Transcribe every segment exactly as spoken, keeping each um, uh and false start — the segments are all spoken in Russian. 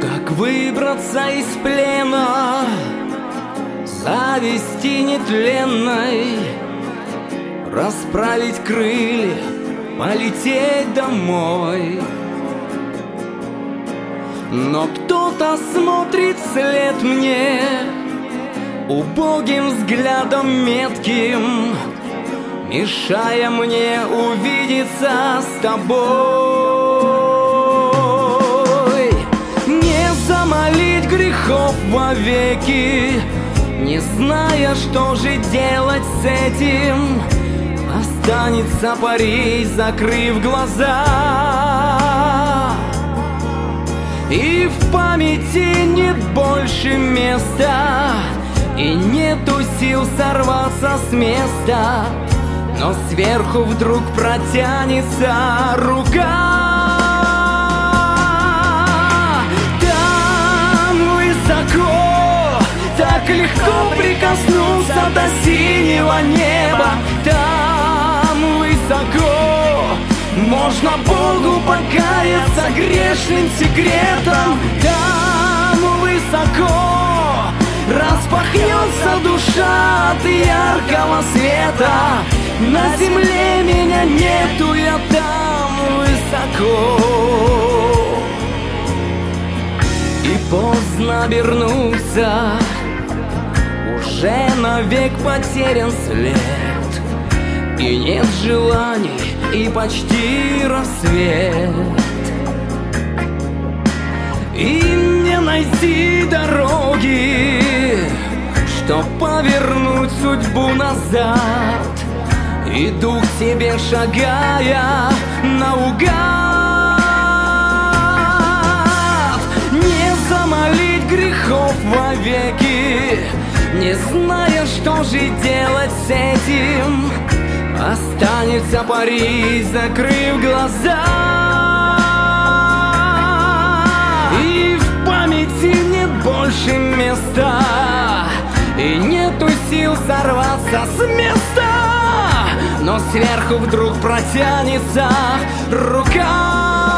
Как выбраться из плена зависти нетленной, расправить крылья, полететь домой. Но кто-то смотрит вслед мне убогим взглядом метким, мешая мне увидеться с тобой. Не замолить грехов вовеки, не зная, что же делать с этим. Останется Париж, закрыв глаза, и в памяти нет больше места, и нету сил сорваться с места. Но сверху вдруг протянется рука. Там высоко, так легко прикоснуться до синего неба. Там высоко можно Богу покаяться грешным секретом. Там высоко распахнется душа от яркого света. На земле меня нету, я там высоко. И поздно обернуться, уже навек потерян след. И нет желаний, и почти рассвет. И не найти дороги, чтоб повернуть судьбу назад. Иду к тебе, шагая наугад. Не замолить грехов вовеки, не зная, что же делать с этим. Останется Париж, закрыв глаза, и в памяти нет больше места, и нету сил сорваться с места. Но сверху вдруг протянется рука.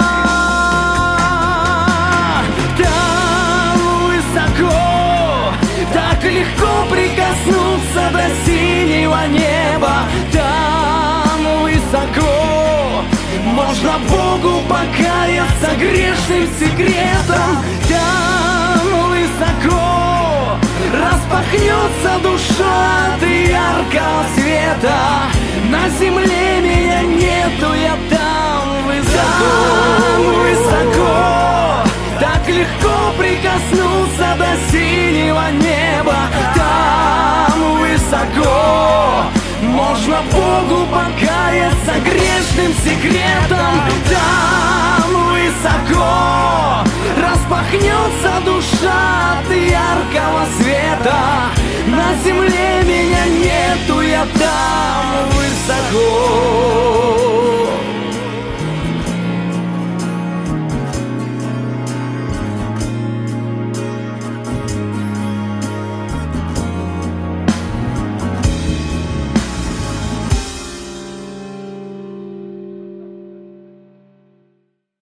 Там высоко, так легко прикоснуться до синего неба. Там высоко можно Богу покаяться грешным секретом. Там высоко распахнется душа от яркого света. На земле меня нету, я там высоко. Там высоко, так легко прикоснуться до синего неба. Там высоко можно Богу покаяться грешным секретом. Там высоко распахнется душа от яркого света. На земле меня нету, я там высоко.